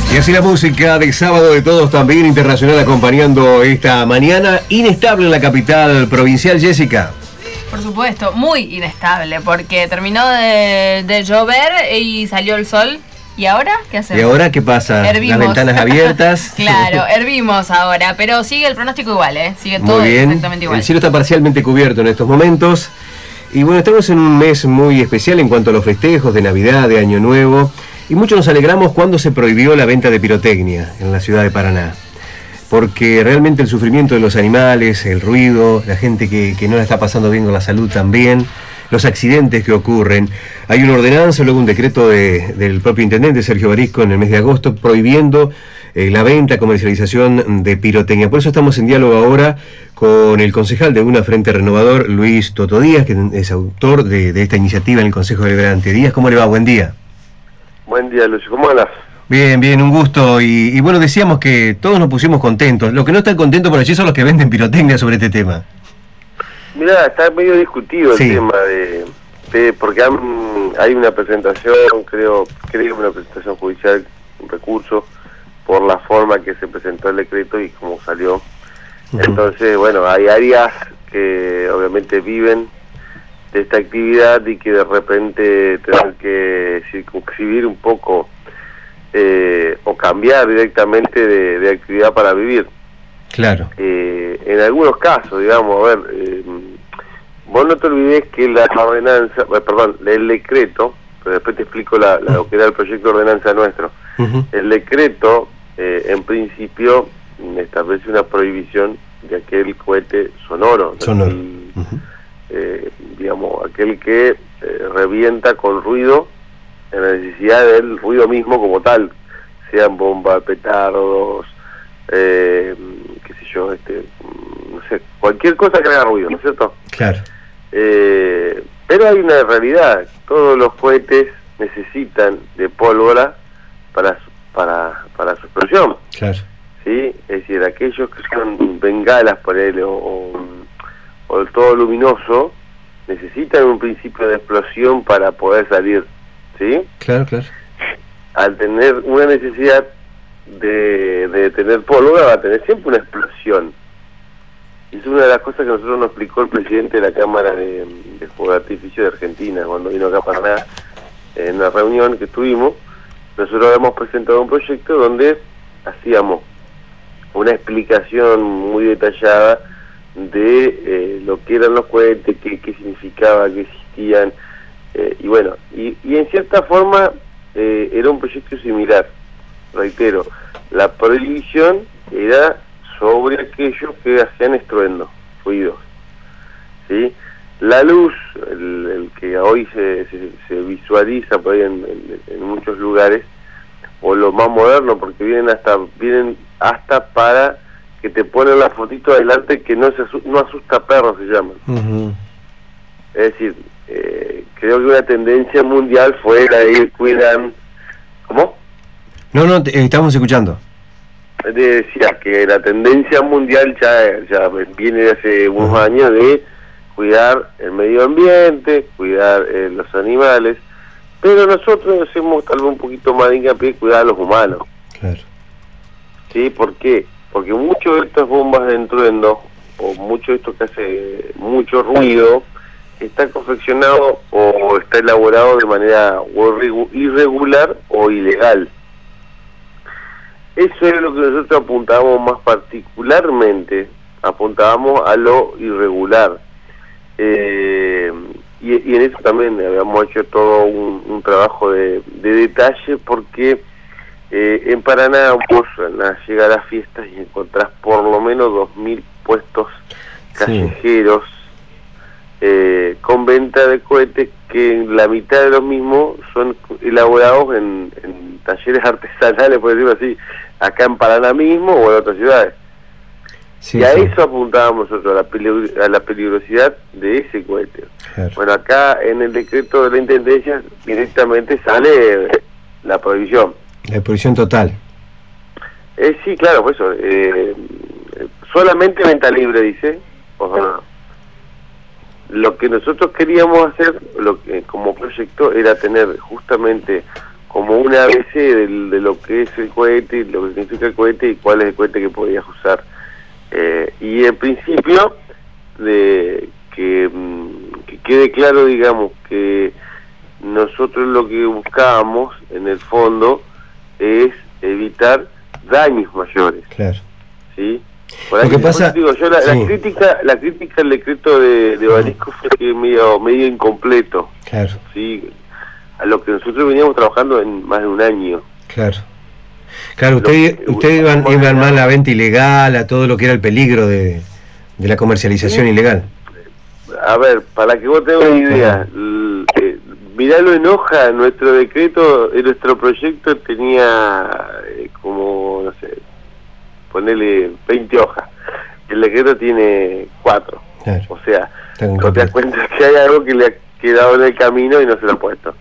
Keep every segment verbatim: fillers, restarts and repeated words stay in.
Y así la música de Sábado de Todos, también internacional, acompañando esta mañana inestable en la capital provincial. Jessica. Por supuesto, muy inestable, porque terminó de, de llover y salió el sol. ¿Y ahora qué hacemos? ¿Y ahora qué pasa? Hervimos. Las ventanas abiertas. Claro, hervimos ahora, pero sigue el pronóstico igual, ¿eh? Sigue todo Muy bien. Exactamente igual. El cielo está parcialmente cubierto en estos momentos. Y bueno, estamos en un mes muy especial en cuanto a los festejos de Navidad, de Año Nuevo. Y muchos nos alegramos cuando se prohibió la venta de pirotecnia en la ciudad de Paraná. Porque realmente el sufrimiento de los animales, el ruido, la gente que, que no la está pasando bien con la salud también, los accidentes que ocurren. Hay una ordenanza, luego un decreto de, del propio intendente Sergio Barisco en el mes de agosto prohibiendo eh, la venta, comercialización de pirotecnia. Por eso estamos en diálogo ahora con el concejal de UNA Frente Renovador, Luis Toto Díaz, que es autor de, de esta iniciativa en el Consejo Deliberante. Díaz, ¿cómo le va? Buen día. Buen día, Lucio. ¿Cómo andas? Bien, bien, un gusto. Y, y bueno, decíamos que todos nos pusimos contentos. Los que no están contentos por allí son los que venden pirotecnia sobre este tema. Mirá, está medio discutido el Sí. tema de, de porque han, hay una presentación, creo, creo una presentación judicial, un recurso, por la forma que se presentó el decreto y cómo salió. Uh-huh. Entonces, bueno, hay áreas que obviamente viven de esta actividad y que de repente tienen que circunscribir un poco eh, o cambiar directamente de, de actividad para vivir. Claro. Eh, en algunos casos, digamos, a ver, eh, vos no te olvides que la ordenanza, eh, perdón, el decreto, pero después te explico la, la, lo que era el proyecto de ordenanza nuestro. Uh-huh. El decreto, eh, en principio, establece una prohibición de aquel cohete sonoro. Sonoro. Y, Uh-huh. eh, digamos, aquel que eh, revienta con ruido, en la necesidad del ruido mismo como tal, sean bombas, petardos, eh, qué sé yo, este, no sé, cualquier cosa que haga ruido, ¿no es cierto? Claro. Eh, pero hay una realidad, todos los cohetes necesitan de pólvora para su, para, para su explosión. Claro. ¿Sí? Es decir, aquellos que son bengalas por él o, o, o todo luminoso, necesitan un principio de explosión para poder salir, ¿sí? Claro, claro. Al tener una necesidad de, de tener pólvora, va a tener siempre una explosión. Y es una de las cosas que nosotros nos explicó el presidente de la Cámara de, de Fuego de Artificio de Argentina, cuando vino acá a Paraná, en una reunión que tuvimos. Nosotros hemos presentado un proyecto donde hacíamos una explicación muy detallada de eh, lo que eran los cohetes, qué, qué significaba, qué existían, eh, y bueno, y, y en cierta forma eh, era un proyecto similar. Reitero, la prohibición era sobre aquellos que hacían estruendo, ruidos, ¿sí? La luz, el, el que hoy se, se, se visualiza por ahí en, en, en muchos lugares, o lo más moderno, porque vienen hasta vienen hasta para que te ponen la fotito adelante que no se asu- no asusta perros, se llaman. Uh-huh. Es decir, eh, creo que una tendencia mundial fue la de ir cuidan. ¿Cómo? No, no, te, eh, estamos escuchando. Decía que la tendencia mundial ya, ya viene de hace unos Uh-huh. años de cuidar el medio ambiente, cuidar eh, los animales, pero nosotros hacemos tal vez un poquito más de hincapié en cuidar a los humanos. Claro. ¿Sí? ¿Por qué? Porque mucho de estas bombas de estruendo, o mucho de esto que hace mucho ruido, está confeccionado o está elaborado de manera o irregu- irregular o ilegal. Eso es lo que nosotros apuntábamos más particularmente, apuntábamos a lo irregular. Eh, y, y en eso también habíamos hecho todo un, un trabajo de, de detalle, porque eh, en Paraná vos llega a las fiestas y encontrás por lo menos dos mil puestos callejeros, sí, eh, con venta de cohetes, que la mitad de los mismos son elaborados en, en talleres artesanales, por decirlo así, acá en Paraná mismo o en otras ciudades. Sí, y a sí. eso apuntábamos nosotros, a la, peligro, a la peligrosidad de ese cohete. Claro. Bueno, acá en el decreto de la Intendencia directamente sale la prohibición. La prohibición total. Eh, sí, claro, por eso. Eh, solamente venta libre, dice. O sea, lo que nosotros queríamos hacer lo que, como proyecto era tener justamente como una A B C de, de lo que es el cohete, lo que significa el cohete y cuál es el cohete que podías usar. Eh, y en principio, de que, que quede claro, digamos, que nosotros lo que buscábamos, en el fondo, es evitar daños mayores. Claro. ¿Sí? Por ahí, lo que pasa, digo, yo la, sí. la crítica la crítica al decreto de, de Barisco fue que medio, medio incompleto. Claro. ¿Sí? A lo que nosotros veníamos trabajando en más de un año. Claro. Claro, ustedes que, usted iban, iban más a la venta ilegal, a todo lo que era el peligro de, de la comercialización sí. ilegal. A ver, para que vos tengas una idea, l, eh, miralo en hoja, nuestro decreto, en nuestro proyecto tenía eh, como, no sé, ponele veinte hojas. El decreto tiene cuatro. Claro. O sea, no te das cuenta que hay algo que le ha quedado en el camino y no se lo ha puesto.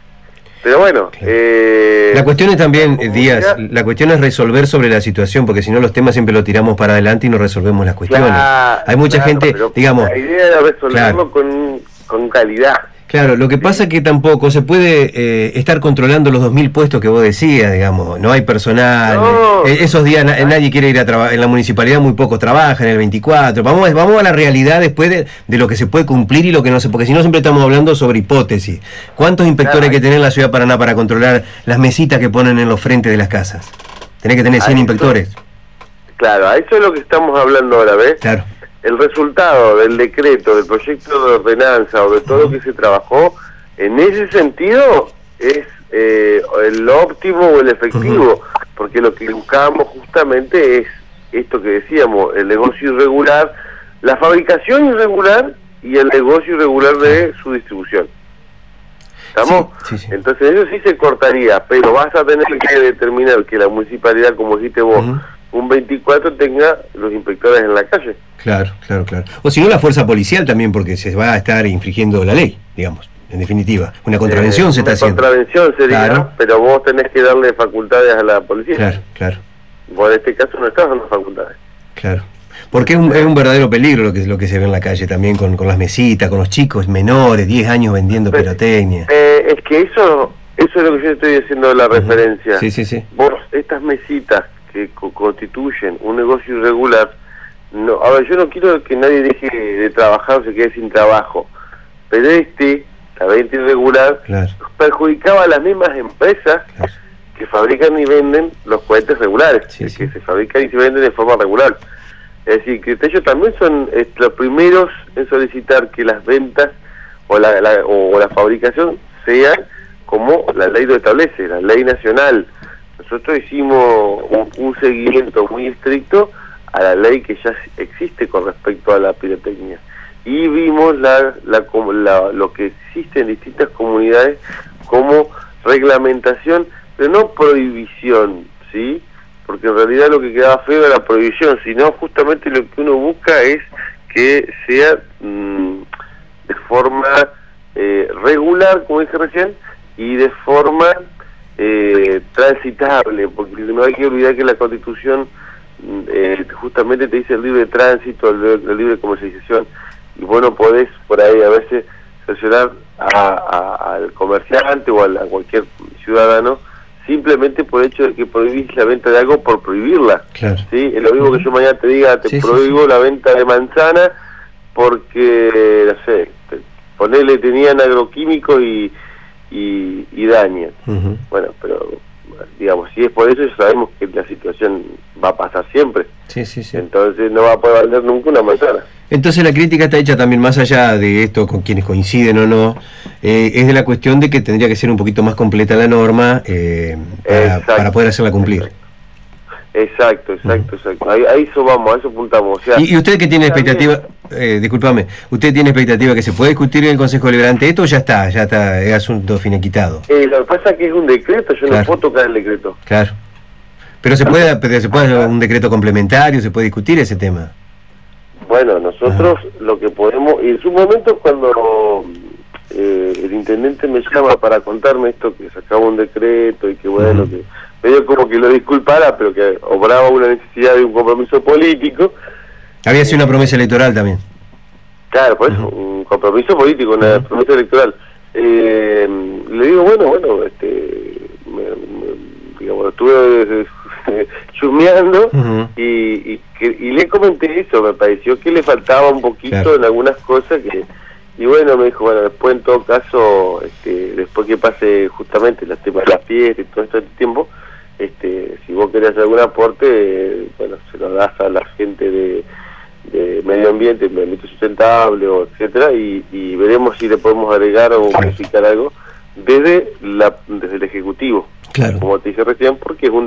Pero bueno, claro. eh, la cuestión es también, eh, Díaz, la cuestión es resolver sobre la situación, porque si no los temas siempre los tiramos para adelante y no resolvemos las cuestiones. Claro, hay mucha claro, gente, digamos... La idea era resolverlo claro. con, con calidad. Claro, lo que pasa es que tampoco se puede eh, estar controlando los dos mil puestos que vos decías, digamos, no hay personal, no. Eh, esos días na nadie quiere ir a trabajar, en la municipalidad muy pocos trabajan, en el veinticuatro, vamos, vamos a la realidad después de, de lo que se puede cumplir y lo que no se, porque si no siempre estamos hablando sobre hipótesis. ¿Cuántos inspectores claro. hay que tener en la ciudad de Paraná para controlar las mesitas que ponen en los frentes de las casas? Tenés que tener cien inspectores. Claro, a eso es lo que estamos hablando ahora, ¿ves? Claro. El resultado del decreto, del proyecto de ordenanza o de todo lo que se trabajó, en ese sentido es eh, el óptimo o el efectivo, uh-huh. porque lo que buscábamos justamente es esto que decíamos, el negocio irregular, la fabricación irregular y el negocio irregular de su distribución. ¿Estamos? Sí, sí, sí. Entonces eso sí se cortaría, pero vas a tener que determinar que la municipalidad, como dijiste vos, uh-huh. un veinticuatro tenga los inspectores en la calle. Claro, claro, claro. O si no, la fuerza policial también, porque se va a estar infringiendo la ley, digamos, en definitiva. Una contravención eh, se está haciendo. Una contravención sería, claro. pero vos tenés que darle facultades a la policía. Claro, claro. Vos en este caso no estás dando facultades. Claro. Porque es un, es un verdadero peligro lo que, lo que se ve en la calle también, con, con las mesitas, con los chicos menores, diez años vendiendo pero, pirotecnia. Eh, es que eso, eso es lo que yo estoy haciendo de la uh-huh. referencia. Sí, sí, sí. Vos, estas mesitas que co constituyen un negocio irregular, no, a ver, yo no quiero que nadie deje de trabajar o se quede sin trabajo, pero este, la venta irregular, claro. perjudicaba a las mismas empresas claro. que fabrican y venden los cohetes regulares, sí, que sí. se fabrican y se venden de forma regular. Es decir, que ellos también son eh, los primeros en solicitar que las ventas o la, la, o la fabricación sean como la ley lo establece, la ley nacional. Nosotros hicimos un, un seguimiento muy estricto a la ley que ya existe con respecto a la pirotecnia y vimos la, la, la, lo que existe en distintas comunidades como reglamentación, pero no prohibición, ¿sí? Porque en realidad lo que quedaba feo era la prohibición, sino justamente lo que uno busca es que sea mmm, de forma eh, regular, como dije recién, y de forma eh, transitable, porque no hay que olvidar que la Constitución eh, justamente te dice el libre tránsito, el, el libre comercialización, y vos no podés por ahí a veces sancionar a, a, al comerciante o a, la, a cualquier ciudadano simplemente por el hecho de que prohibís la venta de algo por prohibirla. Claro. ¿Sí? Es lo mismo que yo mañana te diga, te sí, prohíbo sí, sí. la venta de manzana porque, no sé, te, ponele, tenían agroquímicos y, y, y dañan. Uh-huh. Bueno, pero, digamos, si es por eso, sabemos que la situación va a pasar siempre. Sí, sí, sí. Entonces no va a poder vender nunca una manzana. Entonces la crítica está hecha también, más allá de esto, con quienes coinciden o no, eh, es de la cuestión de que tendría que ser un poquito más completa la norma eh, para, para poder hacerla cumplir. Exacto, exacto, uh-huh. exacto. Ahí, a eso vamos, a eso apuntamos. O sea, ¿Y, y usted que tiene expectativa, eh, discúlpame, usted tiene expectativa que se puede discutir en el Consejo Deliberante esto o ya está, ya está, es asunto finiquitado? Eh, lo que pasa es que es un decreto, yo claro. no puedo tocar el decreto. Claro. Pero se puede, pero se puede un decreto complementario, se puede discutir ese tema. Bueno, nosotros Ajá. lo que podemos, y en su momento cuando eh, el intendente me llama para contarme esto, que sacaba un decreto y que bueno, uh-huh. que medio como que lo disculpara, pero que obraba una necesidad de un compromiso político. Había sido una promesa electoral también. Claro, por eso, uh-huh. un compromiso político, una uh-huh. promesa electoral. Eh, le digo, bueno, bueno, este estuve eh, chumeando Uh-huh. y, y, que, y le comenté eso, me pareció que le faltaba un poquito Claro. en algunas cosas que, y bueno, me dijo, bueno, después en todo caso, este, después que pase justamente el tema de la fiesta y todo este tiempo, este, si vos querés algún aporte, eh, bueno, se lo das a la gente de, de medio ambiente, medio ambiente sustentable, o etcétera, y, y veremos si le podemos agregar o modificar algo desde la desde el Ejecutivo, Claro. como te dije recién, porque es un